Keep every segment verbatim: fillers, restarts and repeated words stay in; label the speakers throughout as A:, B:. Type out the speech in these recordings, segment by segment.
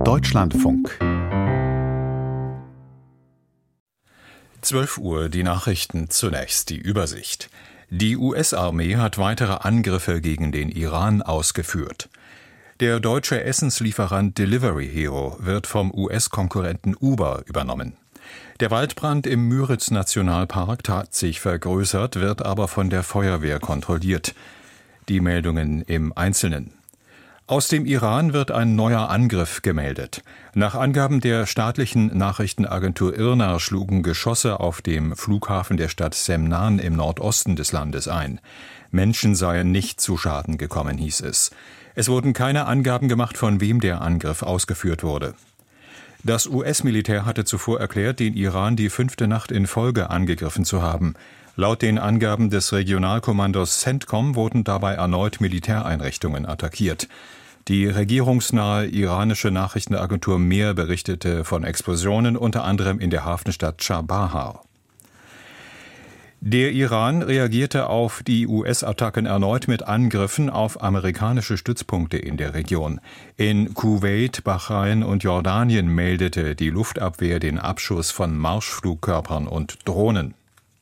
A: Deutschlandfunk.
B: zwölf Uhr, die Nachrichten, zunächst die Übersicht. Die U S-Armee hat weitere Angriffe gegen den Iran ausgeführt. Der deutsche Essenslieferant Delivery Hero wird vom U S-Konkurrenten Uber übernommen. Der Waldbrand im Müritz-Nationalpark hat sich vergrößert, wird aber von der Feuerwehr kontrolliert. Die Meldungen im Einzelnen. Aus dem Iran wird ein neuer Angriff gemeldet. Nach Angaben der staatlichen Nachrichtenagentur I R N A schlugen Geschosse auf dem Flughafen der Stadt Semnan im Nordosten des Landes ein. Menschen seien nicht zu Schaden gekommen, hieß es. Es wurden keine Angaben gemacht, von wem der Angriff ausgeführt wurde. Das U S-Militär hatte zuvor erklärt, den Iran die fünfte Nacht in Folge angegriffen zu haben. Laut den Angaben des Regionalkommandos CENTCOM wurden dabei erneut Militäreinrichtungen attackiert. Die regierungsnahe iranische Nachrichtenagentur Mehr berichtete von Explosionen, unter anderem in der Hafenstadt Chabahar. Der Iran reagierte auf die U S-Attacken erneut mit Angriffen auf amerikanische Stützpunkte in der Region. In Kuwait, Bahrain und Jordanien meldete die Luftabwehr den Abschuss von Marschflugkörpern und Drohnen.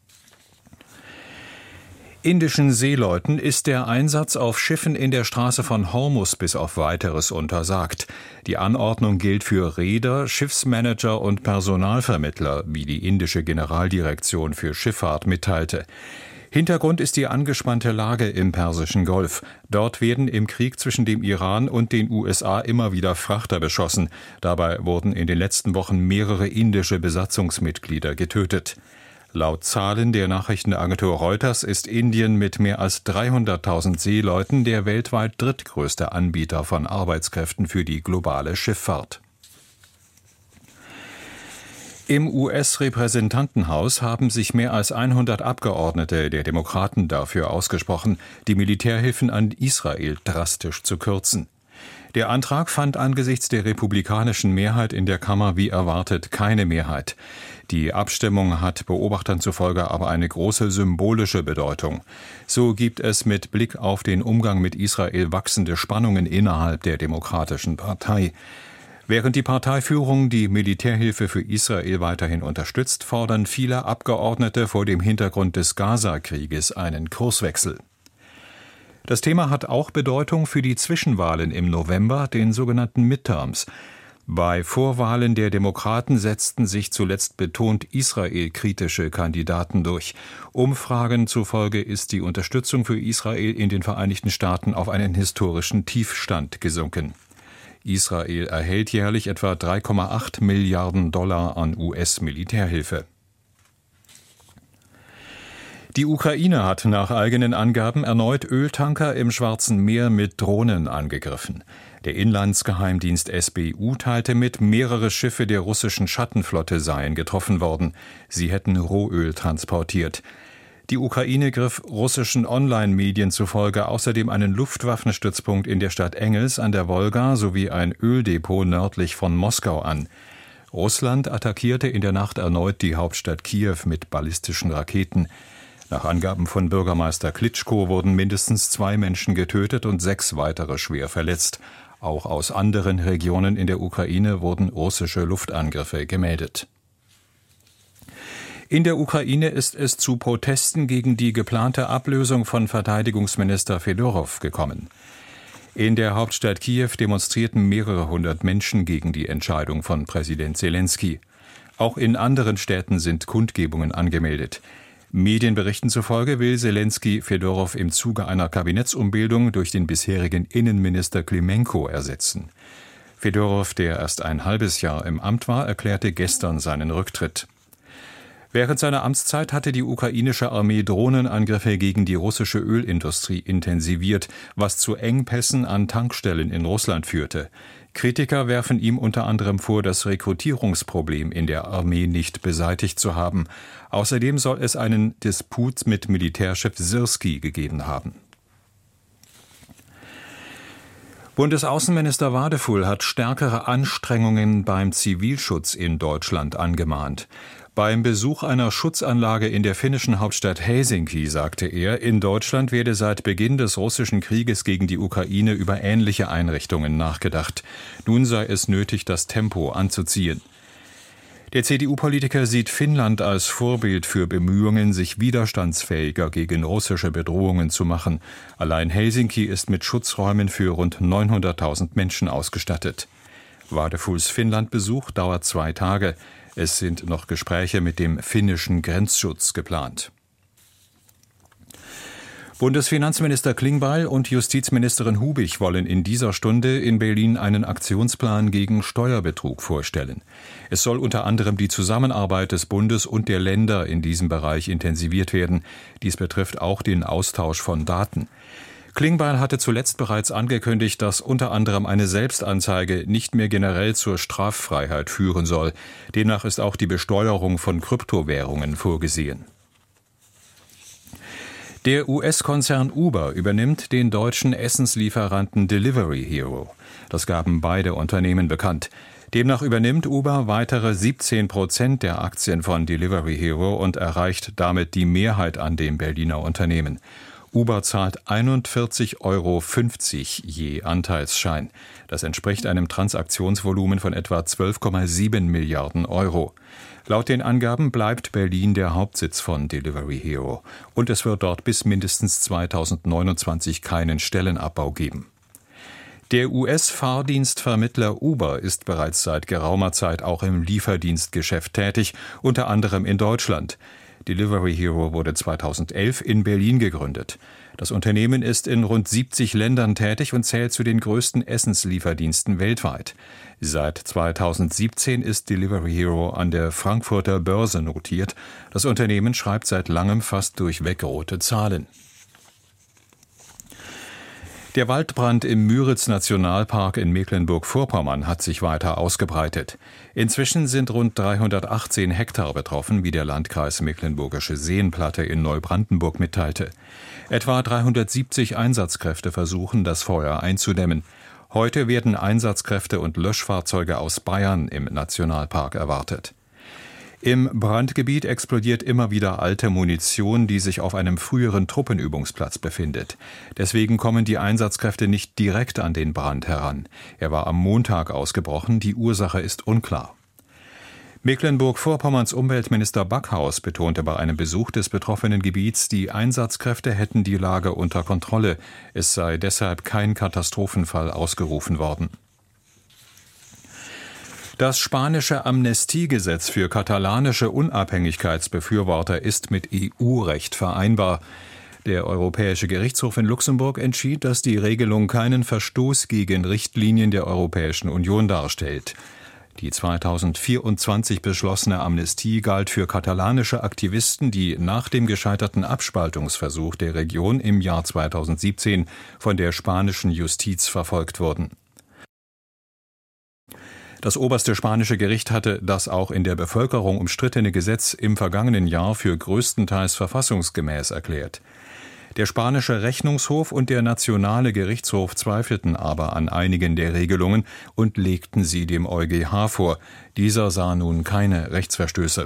B: Indischen Seeleuten ist der Einsatz auf Schiffen in der Straße von Hormuz bis auf Weiteres untersagt. Die Anordnung gilt für Reeder, Schiffsmanager und Personalvermittler, wie die indische Generaldirektion für Schifffahrt mitteilte. Hintergrund ist die angespannte Lage im Persischen Golf. Dort werden im Krieg zwischen dem Iran und den U S A immer wieder Frachter beschossen. Dabei wurden in den letzten Wochen mehrere indische Besatzungsmitglieder getötet. Laut Zahlen der Nachrichtenagentur Reuters ist Indien mit mehr als dreihunderttausend Seeleuten der weltweit drittgrößte Anbieter von Arbeitskräften für die globale Schifffahrt. Im U S-Repräsentantenhaus haben sich mehr als hundert Abgeordnete der Demokraten dafür ausgesprochen, die Militärhilfen an Israel drastisch zu kürzen. Der Antrag fand angesichts der republikanischen Mehrheit in der Kammer wie erwartet keine Mehrheit. Die Abstimmung hat Beobachtern zufolge aber eine große symbolische Bedeutung. So gibt es mit Blick auf den Umgang mit Israel wachsende Spannungen innerhalb der Demokratischen Partei. Während die Parteiführung die Militärhilfe für Israel weiterhin unterstützt, fordern viele Abgeordnete vor dem Hintergrund des Gaza-Krieges einen Kurswechsel. Das Thema hat auch Bedeutung für die Zwischenwahlen im November, den sogenannten Midterms. Bei Vorwahlen der Demokraten setzten sich zuletzt betont israelkritische Kandidaten durch. Umfragen zufolge ist die Unterstützung für Israel in den Vereinigten Staaten auf einen historischen Tiefstand gesunken. Israel erhält jährlich etwa drei Komma acht Milliarden Dollar an U S-Militärhilfe. Die Ukraine hat nach eigenen Angaben erneut Öltanker im Schwarzen Meer mit Drohnen angegriffen. Der Inlandsgeheimdienst S B U teilte mit, mehrere Schiffe der russischen Schattenflotte seien getroffen worden. Sie hätten Rohöl transportiert. Die Ukraine griff russischen Online-Medien zufolge außerdem einen Luftwaffenstützpunkt in der Stadt Engels an der Wolga sowie ein Öldepot nördlich von Moskau an. Russland attackierte in der Nacht erneut die Hauptstadt Kiew mit ballistischen Raketen. Nach Angaben von Bürgermeister Klitschko wurden mindestens zwei Menschen getötet und sechs weitere schwer verletzt. Auch aus anderen Regionen in der Ukraine wurden russische Luftangriffe gemeldet. In der Ukraine ist es zu Protesten gegen die geplante Ablösung von Verteidigungsminister Fedorow gekommen. In der Hauptstadt Kiew demonstrierten mehrere hundert Menschen gegen die Entscheidung von Präsident Selenskyj. Auch in anderen Städten sind Kundgebungen angemeldet. Medienberichten zufolge will Selenskyj Fedorow im Zuge einer Kabinettsumbildung durch den bisherigen Innenminister Klimenko ersetzen. Fedorow, der erst ein halbes Jahr im Amt war, erklärte gestern seinen Rücktritt. Während seiner Amtszeit hatte die ukrainische Armee Drohnenangriffe gegen die russische Ölindustrie intensiviert, was zu Engpässen an Tankstellen in Russland führte. Kritiker werfen ihm unter anderem vor, das Rekrutierungsproblem in der Armee nicht beseitigt zu haben. Außerdem soll es einen Disput mit Militärchef Syrskij gegeben haben. Bundesaußenminister Wadefull hat stärkere Anstrengungen beim Zivilschutz in Deutschland angemahnt. Beim Besuch einer Schutzanlage in der finnischen Hauptstadt Helsinki sagte er, in Deutschland werde seit Beginn des russischen Krieges gegen die Ukraine über ähnliche Einrichtungen nachgedacht. Nun sei es nötig, das Tempo anzuziehen. Der C D U-Politiker sieht Finnland als Vorbild für Bemühungen, sich widerstandsfähiger gegen russische Bedrohungen zu machen. Allein Helsinki ist mit Schutzräumen für rund neunhunderttausend Menschen ausgestattet. Wadefuls Finnland-Besuch dauert zwei Tage. Es sind noch Gespräche mit dem finnischen Grenzschutz geplant. Bundesfinanzminister Klingbeil und Justizministerin Hubig wollen in dieser Stunde in Berlin einen Aktionsplan gegen Steuerbetrug vorstellen. Es soll unter anderem die Zusammenarbeit des Bundes und der Länder in diesem Bereich intensiviert werden. Dies betrifft auch den Austausch von Daten. Klingbeil hatte zuletzt bereits angekündigt, dass unter anderem eine Selbstanzeige nicht mehr generell zur Straffreiheit führen soll. Demnach ist auch die Besteuerung von Kryptowährungen vorgesehen. Der U S-Konzern Uber übernimmt den deutschen Essenslieferanten Delivery Hero. Das gaben beide Unternehmen bekannt. Demnach übernimmt Uber weitere siebzehn Prozent der Aktien von Delivery Hero und erreicht damit die Mehrheit an dem Berliner Unternehmen. Uber zahlt einundvierzig Euro fünfzig je Anteilsschein. Das entspricht einem Transaktionsvolumen von etwa zwölf Komma sieben Milliarden Euro. Laut den Angaben bleibt Berlin der Hauptsitz von Delivery Hero. Und es wird dort bis mindestens zweitausendneunundzwanzig keinen Stellenabbau geben. Der U S-Fahrdienstvermittler Uber ist bereits seit geraumer Zeit auch im Lieferdienstgeschäft tätig, unter anderem in Deutschland. Delivery Hero wurde zweitausendelf in Berlin gegründet. Das Unternehmen ist in rund siebzig Ländern tätig und zählt zu den größten Essenslieferdiensten weltweit. Seit zweitausendsiebzehn ist Delivery Hero an der Frankfurter Börse notiert. Das Unternehmen schreibt seit langem fast durchweg rote Zahlen. Der Waldbrand im Müritz-Nationalpark in Mecklenburg-Vorpommern hat sich weiter ausgebreitet. Inzwischen sind rund dreihundertachtzehn Hektar betroffen, wie der Landkreis Mecklenburgische Seenplatte in Neubrandenburg mitteilte. Etwa dreihundertsiebzig Einsatzkräfte versuchen, das Feuer einzudämmen. Heute werden Einsatzkräfte und Löschfahrzeuge aus Bayern im Nationalpark erwartet. Im Brandgebiet explodiert immer wieder alte Munition, die sich auf einem früheren Truppenübungsplatz befindet. Deswegen kommen die Einsatzkräfte nicht direkt an den Brand heran. Er war am Montag ausgebrochen, die Ursache ist unklar. Mecklenburg-Vorpommerns Umweltminister Backhaus betonte bei einem Besuch des betroffenen Gebiets, die Einsatzkräfte hätten die Lage unter Kontrolle. Es sei deshalb kein Katastrophenfall ausgerufen worden. Das spanische Amnestiegesetz für katalanische Unabhängigkeitsbefürworter ist mit E U-Recht vereinbar. Der Europäische Gerichtshof in Luxemburg entschied, dass die Regelung keinen Verstoß gegen Richtlinien der Europäischen Union darstellt. Die zweitausendvierundzwanzig beschlossene Amnestie galt für katalanische Aktivisten, die nach dem gescheiterten Abspaltungsversuch der Region im Jahr zweitausendsiebzehn von der spanischen Justiz verfolgt wurden. Das oberste spanische Gericht hatte das auch in der Bevölkerung umstrittene Gesetz im vergangenen Jahr für größtenteils verfassungsgemäß erklärt. Der spanische Rechnungshof und der nationale Gerichtshof zweifelten aber an einigen der Regelungen und legten sie dem EuGH vor. Dieser sah nun keine Rechtsverstöße.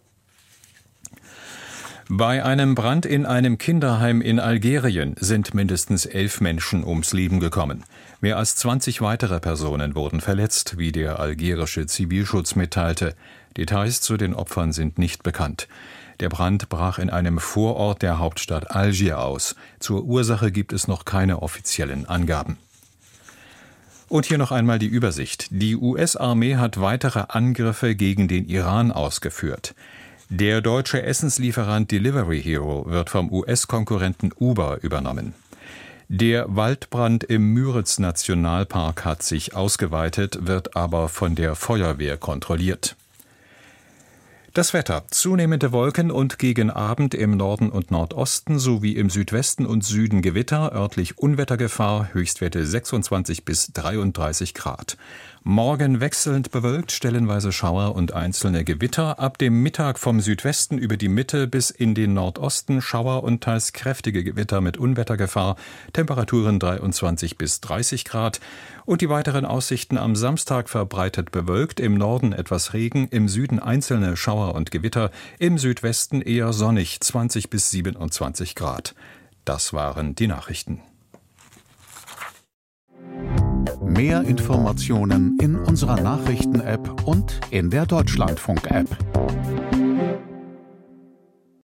B: Bei einem Brand in einem Kinderheim in Algerien sind mindestens elf Menschen ums Leben gekommen. Mehr als zwanzig weitere Personen wurden verletzt, wie der algerische Zivilschutz mitteilte. Details zu den Opfern sind nicht bekannt. Der Brand brach in einem Vorort der Hauptstadt Algier aus. Zur Ursache gibt es noch keine offiziellen Angaben. Und hier noch einmal die Übersicht. Die U S-Armee hat weitere Angriffe gegen den Iran ausgeführt. Der deutsche Essenslieferant Delivery Hero wird vom U S-Konkurrenten Uber übernommen. Der Waldbrand im Müritz-Nationalpark hat sich ausgeweitet, wird aber von der Feuerwehr kontrolliert. Das Wetter: Zunehmende Wolken und gegen Abend im Norden und Nordosten sowie im Südwesten und Süden Gewitter, örtlich Unwettergefahr, Höchstwerte sechsundzwanzig bis dreiunddreißig Grad. Morgen wechselnd bewölkt, stellenweise Schauer und einzelne Gewitter. Ab dem Mittag vom Südwesten über die Mitte bis in den Nordosten Schauer und teils kräftige Gewitter mit Unwettergefahr. Temperaturen dreiundzwanzig bis dreißig Grad. Und die weiteren Aussichten am Samstag verbreitet bewölkt. Im Norden etwas Regen, im Süden einzelne Schauer und Gewitter. Im Südwesten eher sonnig, zwanzig bis siebenundzwanzig Grad. Das waren die Nachrichten.
A: Mehr Informationen in unserer Nachrichten-App und in der Deutschlandfunk-App.